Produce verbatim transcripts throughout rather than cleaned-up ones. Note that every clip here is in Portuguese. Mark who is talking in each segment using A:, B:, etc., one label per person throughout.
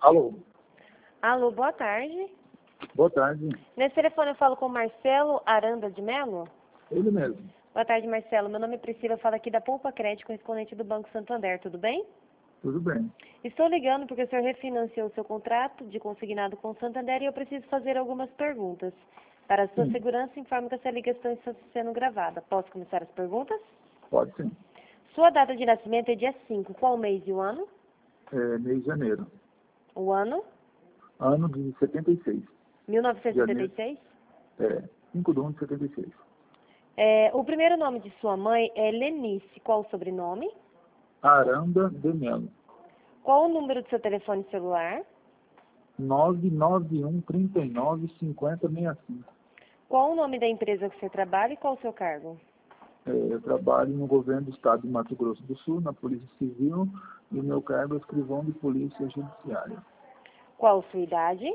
A: Alô,
B: Alô, boa tarde.
A: boa tarde.
B: Nesse telefone eu falo com o Marcelo Aranda de Melo.
A: Ele mesmo.
B: Boa tarde, Marcelo. Meu nome é Priscila, eu falo aqui da Poupa Crédito, correspondente do Banco Santander, tudo bem?
A: Tudo bem.
B: Estou ligando porque o senhor refinanciou o seu contrato de consignado com o Santander e eu preciso fazer algumas perguntas. Para a sua
A: Sim,
B: segurança, informo que essa ligação está sendo gravada. Posso começar as perguntas?
A: pode sim.
B: Sua data de nascimento é dia cinco. Qual mês e o ano?
A: É, mês de janeiro.
B: O ano?
A: Ano de setenta e seis.
B: mil novecentos e setenta
A: Janeiro.
B: e seis?
A: É, cinco de um de setenta e seis.
B: É, o primeiro nome de sua mãe é Lenice. Qual o sobrenome?
A: Aranda de Melo.
B: Qual o número do seu telefone celular?
A: nove nove um, três nove, cinco zero seis cinco.
B: Qual o nome da empresa que você trabalha e qual o seu cargo?
A: É, eu trabalho no governo do estado de Mato Grosso do Sul, na Polícia Civil, e meu cargo é escrivão de Polícia Judiciária.
B: Qual sua idade?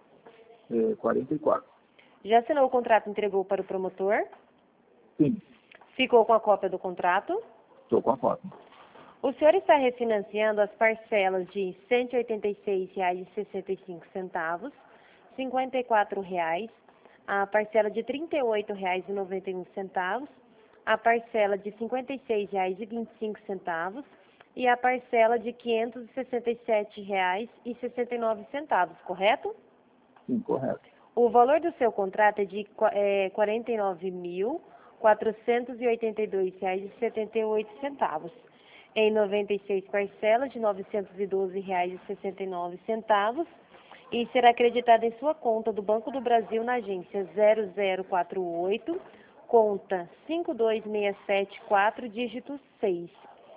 A: É, quarenta e quatro.
B: Já assinou o contrato e entregou para o promotor?
A: Sim,
B: Ficou com a cópia do contrato?
A: estou com a foto.
B: O senhor está refinanciando as parcelas de cento e oitenta e seis reais e sessenta e cinco centavos, cinquenta e quatro reais, a parcela de trinta e oito reais e noventa e um centavos, a parcela de cinquenta e seis reais e vinte e cinco centavos e a parcela de quinhentos e sessenta e sete reais e sessenta e nove centavos, correto?
A: Sim, correto.
B: O valor do seu contrato é de é, quarenta e nove mil, quatrocentos e oitenta e dois reais e setenta e oito centavos, em noventa e seis parcelas de novecentos e doze reais e sessenta e nove centavos, e será acreditado em sua conta do Banco do Brasil na agência zero zero quatro oito, conta cinco dois seis sete quatro, dígito seis.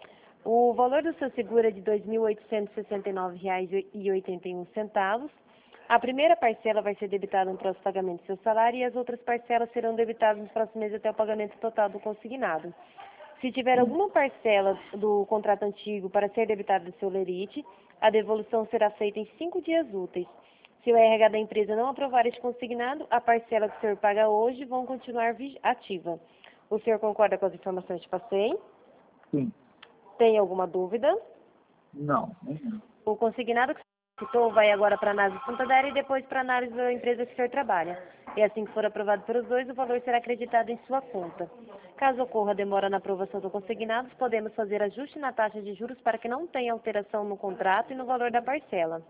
B: O valor do seu seguro é de dois mil oitocentos e sessenta e nove reais e oitenta e um centavos. A primeira parcela vai ser debitada no próximo pagamento do seu salário e as outras parcelas serão debitadas nos próximos meses até o pagamento total do consignado. Se tiver alguma parcela do contrato antigo para ser debitada do seu lerite, a devolução será feita em cinco dias úteis. Se o R H da empresa não aprovar este consignado, a parcela que o senhor paga hoje vão continuar ativa. O senhor concorda com as informações que passei?
A: Sim.
B: Tem alguma dúvida?
A: Não, nenhum.
B: O consignado que você citou vai agora para a análise do Santander e depois para a análise da empresa que o senhor trabalha. E assim que for aprovado pelos dois, o valor será acreditado em sua conta. Caso ocorra demora na aprovação do consignado, podemos fazer ajuste na taxa de juros para que não tenha alteração no contrato e no valor da parcela.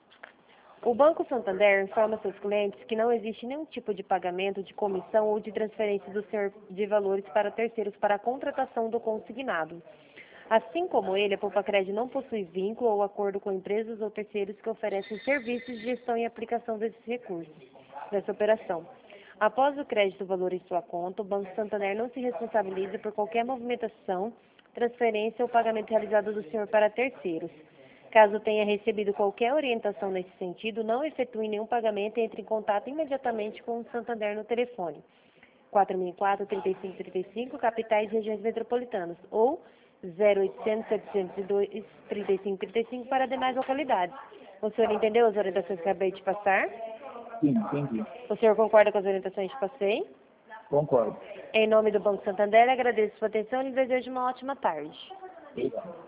B: O Banco Santander informa seus clientes que não existe nenhum tipo de pagamento, de comissão ou de transferência do senhor de valores para terceiros para a contratação do consignado. Assim como ele, a Poupa Crédito não possui vínculo ou acordo com empresas ou terceiros que oferecem serviços de gestão e aplicação desses recursos, dessa operação. Após o crédito do valor em sua conta, o Banco Santander não se responsabiliza por qualquer movimentação, transferência ou pagamento realizado do senhor para terceiros. Caso tenha recebido qualquer orientação nesse sentido, não efetue nenhum pagamento e entre em contato imediatamente com o Santander no telefone quatro mil e quatro, trinta e cinco trinta e cinco, capitais e regiões metropolitanas, ou zero oitocentos, setecentos e dois, trinta e cinco trinta e cinco para demais localidades. O senhor entendeu as orientações que acabei de passar?
A: Sim, entendi.
B: O senhor concorda com as orientações que passei?
A: Concordo.
B: Em nome do Banco Santander, agradeço sua atenção e lhe desejo uma ótima tarde.
A: Obrigado.